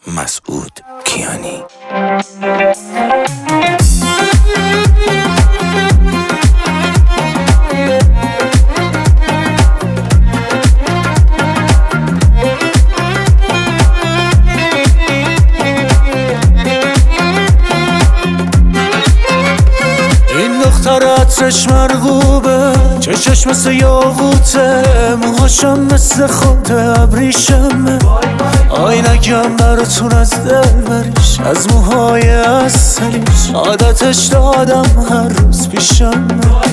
مسعود کیانی. عطرش مرغوبه، چشش مثل یاقوته، موهاشم مثل خود ابریشمه. آینگم براتون از دل بریش، از موهای اصلیش عادتش دادم هر روز پیشمه.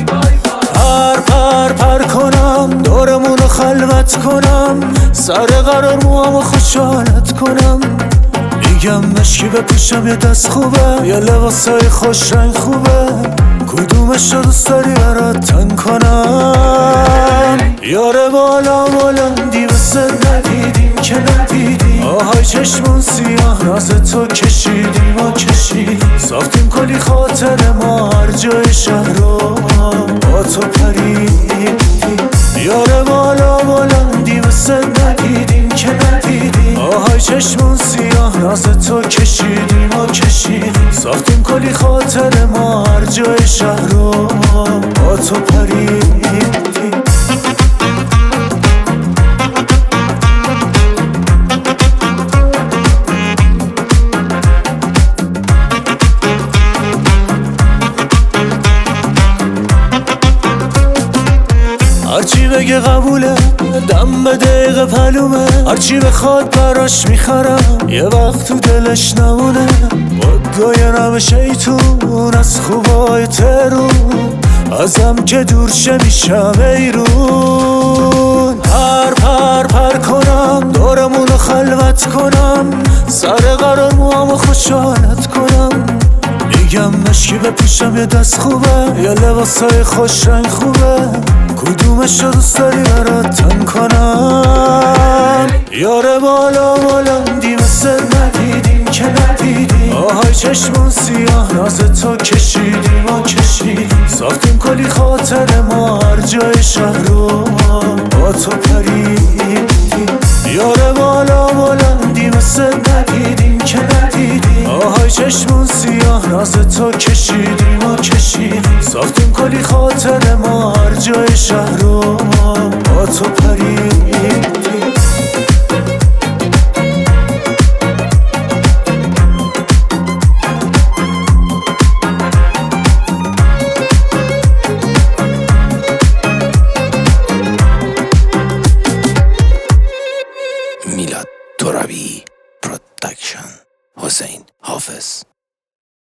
پر کنم، دورمونو خلوت کنم، سر قرار موامو خوشحالت کنم. میگم مشکی بپوشم یه دست خوبه، یه لباسای خوش رنگ خوبه، کدومش رو دوست داری برات تن کنم؟ یاره بالا بلندی واسه ندیدیم که ندیدیم، آهای چشمون سیاه ناز تو کشیدیم و کشیدیم، ساختیم کلی خاطر ما هر جای شهر رو با تو پریدیم. یاره بالا بلندی واسه ندیدیم که ندیدیم، آهای چشمون سیاه ناز تو کشیدیم و کشیدیم، ساختیم کلی خاطر ما هر جای شهر رو با تو پریدیم. هرچی بگه قبوله، دم به دقیقه پلومه، هرچی بخواد براش میخرم، یه وقت تو دلش نمونه. مدای نم شیطون از خوبای ترون، ازم که دور شه میشم ایرون. پر کنم، دورمونو خلوت کنم، سر قرار موامو خوشحالت کنم. میگم مشکی بپوشم یه دست خوبه، یه لباسای خوش رنگ خوبه، کدومش رو دوست داری برات تن کنم؟ یاره بالا بلندی مثل ندیدیم که ندیدیم، آهای چشمون سیاه ناز تو کشیدیم و کشیدیم، ساختیم کلی خاطر ما هر جای شهر رو با تو پریدیم. یاره بالا بلندی مثل ندیدیم که ندیدیم، آهای چشمون سیاه ناز تو کشیدیم و کشیدیم، ساختیم کلی خاطر ما هر جای شهر رو با تو پریدیم. میلاد ترابی پروداکشن. حسین حافظ.